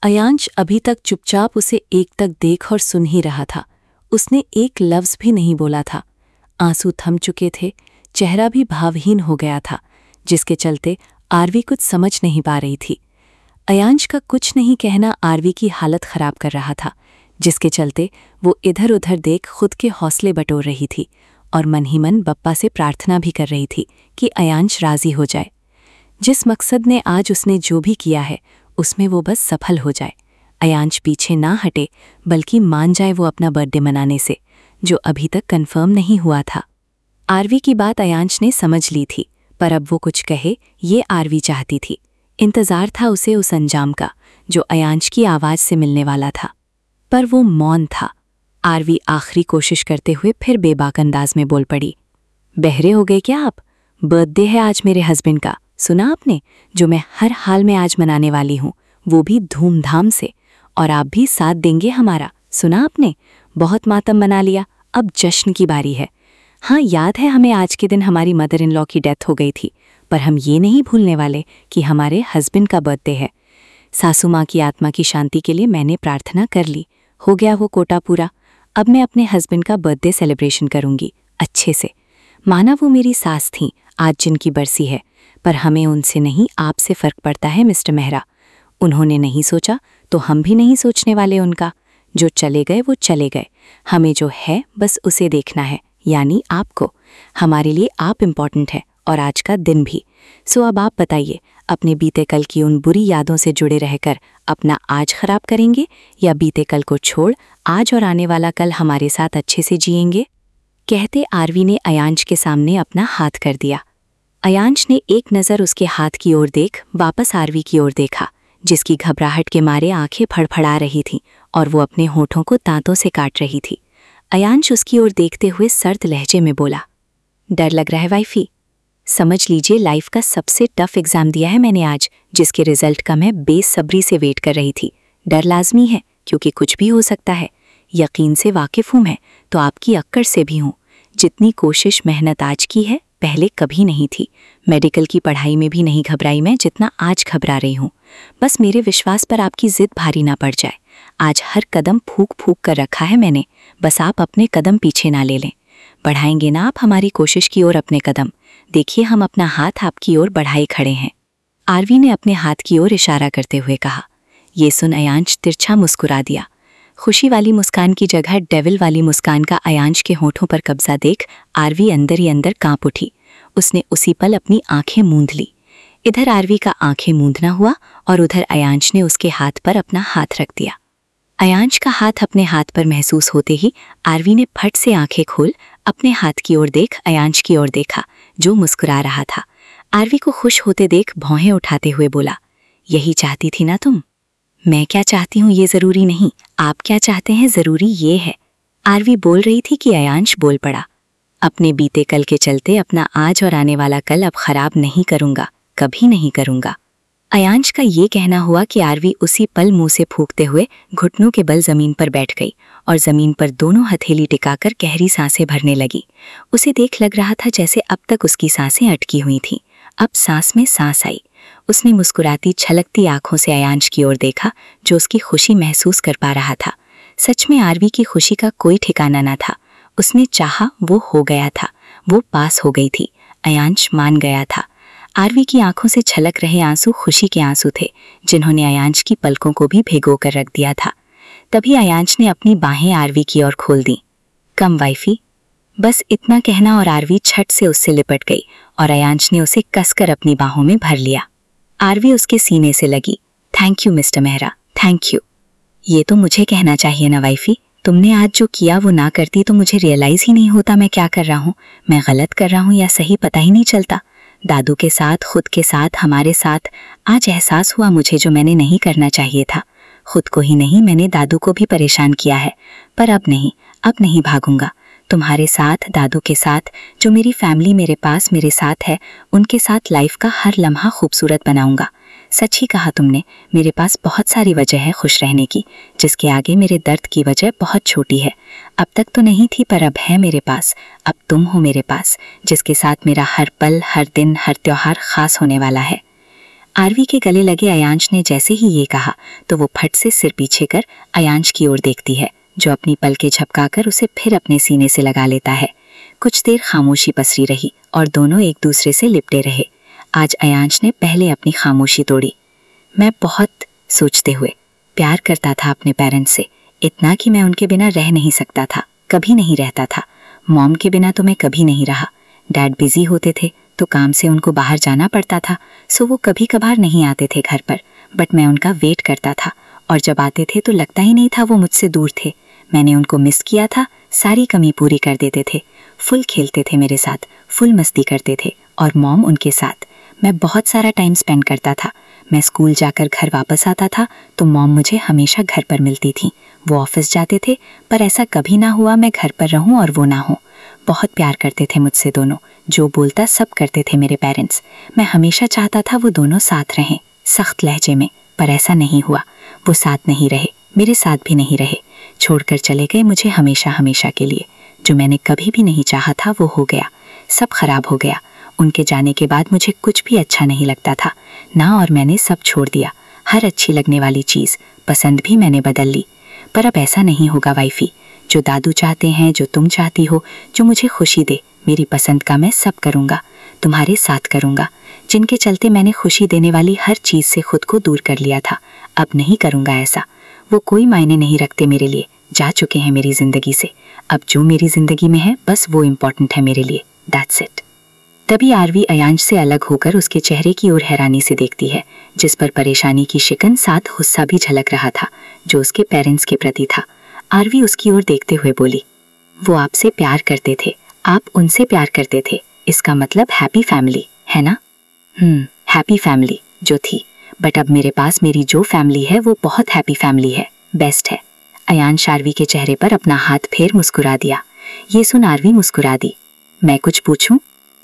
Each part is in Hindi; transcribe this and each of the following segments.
अयांश अभी तक चुपचाप उसे एक तक देख और सुन ही रहा था। उसने एक लफ्ज़ भी नहीं बोला था। आंसू थम चुके थे, चेहरा भी भावहीन हो गया था, जिसके चलते आरवी कुछ समझ नहीं पा रही थी। अयांश का कुछ नहीं कहना आरवी की हालत खराब कर रहा था, जिसके चलते वो इधर उधर देख खुद के हौसले बटोर रही थी और मन ही मन बप्पा से प्रार्थना भी कर रही थी कि अयांश राजी हो जाए। जिस मकसद ने आज उसने जो भी किया है उसमें वो बस सफल हो जाए। अयांश पीछे ना हटे, बल्कि मान जाए वो अपना बर्थडे मनाने से, जो अभी तक कंफर्म नहीं हुआ था। आरवी की बात अयांश ने समझ ली थी, पर अब वो कुछ कहे ये आरवी चाहती थी। इंतज़ार था उसे उस अंजाम का जो अयांश की आवाज़ से मिलने वाला था, पर वो मौन था। आरवी आखिरी कोशिश करते हुए फिर बेबाक अंदाज में बोल पड़ी, बहरे हो गए क्या आप? बर्थडे है आज मेरे हस्बैंड का, सुना आपने? जो मैं हर हाल में आज मनाने वाली हूँ, वो भी धूमधाम से, और आप भी साथ देंगे हमारा, सुना आपने? बहुत मातम मना लिया, अब जश्न की बारी है। हाँ, याद है हमें आज के दिन हमारी मदर इन लॉ की डेथ हो गई थी, पर हम ये नहीं भूलने वाले कि हमारे हस्बैंड का बर्थडे है। सासू माँ की आत्मा की शांति के लिए मैंने प्रार्थना कर ली, हो गया वो कोटा पूरा। अब मैं अपने हस्बैंड का बर्थडे सेलिब्रेशन करूंगी अच्छे से। माना वो मेरी सास थीं, आज जिनकी बरसी है, पर हमें उनसे नहीं आपसे फ़र्क पड़ता है मिस्टर मेहरा। उन्होंने नहीं सोचा तो हम भी नहीं सोचने वाले उनका। जो चले गए वो चले गए, हमें जो है बस उसे देखना है, यानी आपको। हमारे लिए आप इम्पॉर्टेंट है और आज का दिन भी। सो अब आप बताइए, अपने बीते कल की उन बुरी यादों से जुड़े रहकर अपना आज खराब करेंगे, या बीते कल को छोड़ आज और आने वाला कल हमारे साथ अच्छे से जिएंगे? कहते आरवी ने अयांश के सामने अपना हाथ कर दिया। अयांश ने एक नज़र उसके हाथ की ओर देख वापस आरवी की ओर देखा, जिसकी घबराहट के मारे आंखें फड़फड़ा रही थीं और वो अपने होठों को दांतों से काट रही थी। अयांश उसकी ओर देखते हुए सर्द लहजे में बोला, डर लग रहा है वाइफी? समझ लीजिए लाइफ का सबसे टफ एग्जाम दिया है मैंने आज, जिसके रिजल्ट का मैं बेसब्री से वेट कर रही थी। डर लाजमी है, क्योंकि कुछ भी हो सकता है। यकीन से वाकिफ हूँ मैं, तो आपकी अक्कड़ से भी हूँ। जितनी कोशिश मेहनत आज की है, पहले कभी नहीं थी। मेडिकल की पढ़ाई में भी नहीं घबराई मैं जितना आज घबरा रही हूँ। बस मेरे विश्वास पर आपकी जिद भारी ना पड़ जाए। आज हर कदम फूक फूक कर रखा है मैंने, बस आप अपने कदम पीछे ना ले लें। बढ़ाएंगे ना आप हमारी कोशिश की ओर अपने कदम? देखिए हम अपना हाथ आपकी ओर बढ़ाए खड़े हैं। आरवी ने अपने हाथ की ओर इशारा करते हुए कहा। ये सुन अयांश तिरछा मुस्कुरा दिया। खुशी वाली मुस्कान की जगह डेविल वाली मुस्कान का अयांश के होठों पर कब्जा देख आरवी अंदर ही अंदर कांप उठी। उसने उसी पल अपनी आंखें मूंद ली। इधर आरवी का आंखें मूंदना हुआ और उधर अयांश ने उसके हाथ पर अपना हाथ रख दिया। अयांश का हाथ अपने हाथ पर महसूस होते ही आरवी ने फट से आंखें खोल अपने हाथ की ओर देख अयांश की ओर देखा, जो मुस्कुरा रहा था। आरवी को खुश होते देख भौहें उठाते हुए बोला, यही चाहती थी ना तुम? मैं क्या चाहती हूँ ये जरूरी नहीं, आप क्या चाहते हैं जरूरी ये है। आरवी बोल रही थी कि अयांश बोल पड़ा, अपने बीते कल के चलते अपना आज और आने वाला कल अब खराब नहीं करूंगा, कभी नहीं करूंगा। अयांश का ये कहना हुआ कि आरवी उसी पल मुंह से फूंकते हुए घुटनों के बल जमीन पर बैठ गई और जमीन पर दोनों हथेली टिकाकर गहरी सांसें भरने लगी। उसे देख लग रहा था जैसे अब तक उसकी सांसें अटकी हुई थीं, अब सांस में सांस आई। उसने मुस्कुराती छलकती आंखों से अयांश की ओर देखा, जो उसकी खुशी महसूस कर पा रहा था। सच में आरवी की खुशी का कोई ठिकाना न था। उसने चाहा वो हो गया था, वो पास हो गई थी, अयांश मान गया था। आरवी की आंखों से छलक रहे आंसू खुशी के आंसू थे, जिन्होंने अयांश की पलकों को भी भिगो कर रख दिया था। तभी अयांश ने अपनी बाहें आरवी की ओर खोल दी। कम वाइफी, बस इतना कहना और आरवी छट से उससे लिपट गई और अयांश ने उसे कसकर अपनी बाहों में भर लिया। आरवी उसके सीने से लगी। Thank you mister Mehra, thank you. ये तो मुझे कहना चाहिए ना वाइफी, तुमने आज जो किया वो ना करती तो मुझे रियलाइज ही नहीं होता मैं क्या कर रहा हूँ, मैं गलत कर रहा हूँ या सही, पता ही नहीं चलता। दादू के साथ, खुद के साथ, हमारे साथ आज एहसास हुआ मुझे जो मैंने नहीं करना चाहिए था। खुद को ही नहीं, मैंने दादू को भी परेशान किया है, पर अब नहीं भागूंगा। तुम्हारे साथ, दादू के साथ, जो मेरी फैमिली मेरे पास मेरे साथ है, उनके साथ लाइफ का हर लम्हा खूबसूरत बनाऊंगा। सच ही कहा तुमने, मेरे पास बहुत सारी वजह है खुश रहने की, जिसके आगे मेरे दर्द की वजह बहुत छोटी है। अब तक तो नहीं थी, पर अब है मेरे पास। अब तुम हो मेरे पास, जिसके साथ मेरा हर पल, हर दिन, हर त्योहार खास होने वाला है। आरवी के गले लगे अयांश ने जैसे ही ये कहा तो वो फट से सिर पीछे कर अयांश की ओर देखती है, जो अपनी पलकें झपकाकर उसे फिर अपने सीने से लगा लेता है। कुछ देर खामोशी पसरी रही और दोनों एक दूसरे से लिपटे रहे। आज अयांश ने पहले अपनी खामोशी तोड़ी। मैं बहुत सोचते हुए प्यार करता था अपने पेरेंट्स से, इतना कि मैं उनके बिना रह नहीं सकता था, कभी नहीं रहता था। मॉम के बिना तो मैं कभी नहीं रहा। डैड बिजी होते थे तो काम से उनको बाहर जाना पड़ता था, सो वो कभी कभार नहीं आते थे घर पर, बट मैं उनका वेट करता था और जब आते थे तो लगता ही नहीं था वो मुझसे दूर थे। मैंने उनको मिस किया था, सारी कमी पूरी कर देते थे, फुल खेलते थे मेरे साथ, फुल मस्ती करते थे और मॉम उनके साथ। मैं बहुत सारा टाइम स्पेंड करता था। मैं स्कूल जाकर घर वापस आता था तो मॉम मुझे हमेशा घर पर मिलती थी। वो ऑफिस जाते थे पर ऐसा कभी ना हुआ मैं घर पर रहूं और वो ना हो। बहुत प्यार करते थे मुझसे दोनों, जो बोलता सब करते थे मेरे पेरेंट्स। मैं हमेशा चाहता था वो दोनों साथ रहें, सख्त लहजे में, पर ऐसा नहीं हुआ। वो साथ नहीं रहे, मेरे साथ भी नहीं रहे, छोड़कर चले गए मुझे हमेशा हमेशा के लिए। जो मैंने कभी भी नहीं चाहा था वो हो गया, सब खराब हो गया। उनके जाने के बाद मुझे कुछ भी अच्छा नहीं लगता था ना, और मैंने सब छोड़ दिया। हर अच्छी लगने वाली चीज़, पसंद भी मैंने बदल ली। पर अब ऐसा नहीं होगा वाइफी। जो दादू चाहते हैं, जो तुम चाहती हो, जो मुझे खुशी दे, मेरी पसंद का मैं सब करूँगा, तुम्हारे साथ करूँगा। जिनके चलते मैंने खुशी देने वाली हर चीज़ से खुद को दूर कर लिया था, अब नहीं करूँगा ऐसा। वो कोई मायने नहीं रखते मेरे लिए, जा चुके हैं मेरी ज़िंदगी से। अब जो मेरी ज़िंदगी में है बस वो इम्पॉर्टेंट है मेरे लिए, दैट्स इट। तभी आरवी अयांश से अलग होकर उसके चेहरे की ओर हैरानी से देखती है, जिस पर परेशानी की शिकन साथ गुस्सा भी झलक रहा था, जो उसके पेरेंट्स के प्रति था। आरवी उसकी ओर देखते हुए बोली, वो आपसे प्यार करते थे, आप उनसे प्यार करते थे, इसका मतलब हैप्पी फैमिली है ना? हैप्पी फैमिली जो थी, बट अब मेरे पास मेरी जो फैमिली है वो बहुत हैप्पी फैमिली है, बेस्ट है। अयांश आरवी के चेहरे पर अपना हाथ फेर मुस्कुरा दिया। ये सुन आरवी मुस्कुरा दी। मैं कुछ पूछूं?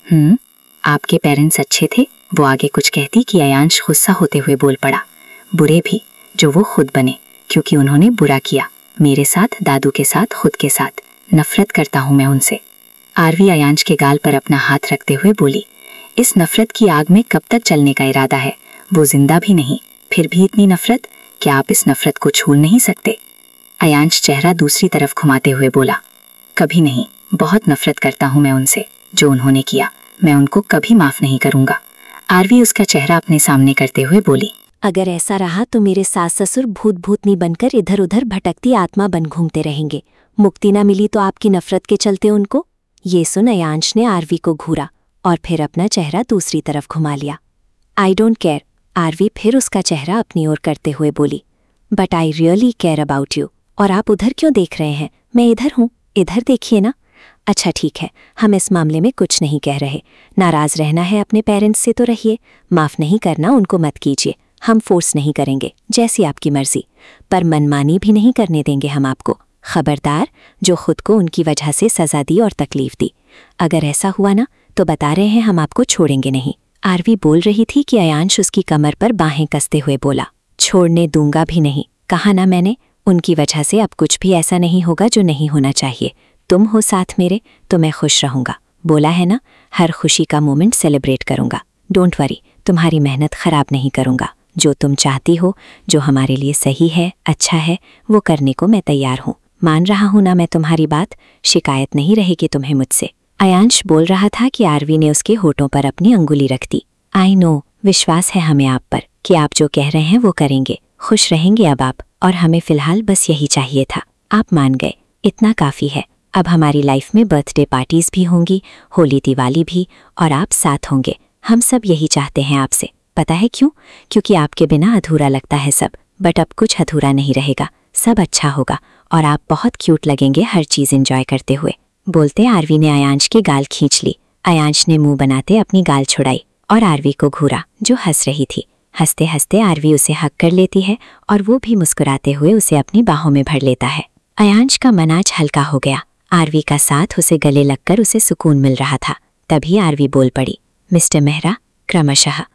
आपके पेरेंट्स अच्छे थे? वो आगे कुछ कहती कि अयांश गुस्सा होते हुए बोल पड़ा, बुरे भी, जो वो खुद बने, क्योंकि उन्होंने बुरा किया मेरे साथ, दादू के साथ, खुद के साथ। नफरत करता हूँ मैं उनसे। आरवी अयांश के गाल पर अपना हाथ रखते हुए बोली, इस नफरत की आग में कब तक चलने का इरादा है? वो जिंदा भी नहीं, फिर भी इतनी नफरत? क्या आप इस नफरत को छू नहीं सकते? अयांश चेहरा दूसरी तरफ घुमाते हुए बोला, कभी नहीं, बहुत नफरत करता हूँ मैं उनसे। जो उन्होंने किया मैं उनको कभी माफ नहीं करूँगा। आरवी उसका चेहरा अपने सामने करते हुए बोली, अगर ऐसा रहा तो मेरे सास ससुर भूत भूतनी बनकर इधर उधर भटकती आत्मा बन घूमते रहेंगे। मुक्ति ना मिली तो आपकी नफरत के चलते उनको? ये सुन अयांश ने आरवी को घूरा और फिर अपना चेहरा दूसरी तरफ घुमा लिया। आई डोंट केयर, आरवी फिर उसका चेहरा अपनी ओर करते हुए बोली, but I really care about you. और आप उधर क्यों देख रहे हैं? मैं इधर हूँ, इधर देखिए ना। अच्छा ठीक है, हम इस मामले में कुछ नहीं कह रहे। नाराज रहना है अपने पेरेंट्स से तो रहिए, माफ़ नहीं करना उनको मत कीजिए। हम फोर्स नहीं करेंगे, जैसी आपकी मर्जी, पर मनमानी भी नहीं करने देंगे हम आपको। खबरदार, जो खुद को उनकी वजह से सज़ा दी और तकलीफ दी। अगर ऐसा हुआ ना तो बता रहे हैं हम आपको छोड़ेंगे नहीं। आरवी बोल रही थी कि अयांश उसकी कमर पर बाहें कसते हुए बोला, छोड़ने दूंगा भी नहीं, कहा ना मैंने। उनकी वजह से अब कुछ भी ऐसा नहीं होगा जो नहीं होना चाहिए। तुम हो साथ मेरे तो मैं खुश रहूँगा, बोला है ना। हर खुशी का मोमेंट सेलिब्रेट करूँगा। डोंट वरी, तुम्हारी मेहनत ख़राब नहीं करूँगा। जो तुम चाहती हो, जो हमारे लिए सही है, अच्छा है, वो करने को मैं तैयार हूँ। मान रहा हूँ ना मैं तुम्हारी बात, शिकायत नहीं रहेगी तुम्हें मुझसे। अयांश बोल रहा था कि आरवी ने उसके होठों पर अपनी अंगुली रख दी। आई नो, विश्वास है हमें आप पर कि आप जो कह रहे हैं वो करेंगे। खुश रहेंगे अब आप, और हमें फ़िलहाल बस यही चाहिए था। आप मान गए, इतना काफ़ी है। अब हमारी लाइफ में बर्थडे पार्टीज़ भी होंगी, होली दिवाली भी, और आप साथ होंगे। हम सब यही चाहते हैं आपसे। पता है क्यों? क्योंकि आपके बिना अधूरा लगता है सब, बट अब कुछ अधूरा नहीं रहेगा, सब अच्छा होगा और आप बहुत क्यूट लगेंगे हर चीज़ एंजॉय करते हुए। बोलते आरवी ने अयांश की गाल खींच ली। अयांश ने मुंह बनाते अपनी गाल छुड़ाई और आरवी को घूरा, जो हंस रही थी। हंसते हंसते आरवी उसे हक कर लेती है और वो भी मुस्कुराते हुए उसे अपनी बाहों में भर लेता है। अयांश का मन आज हल्का हो गया। आरवी का साथ उसे गले लगकर उसे सुकून मिल रहा था। तभी आरवी बोल पड़ी, मिस्टर मेहरा, क्रमशः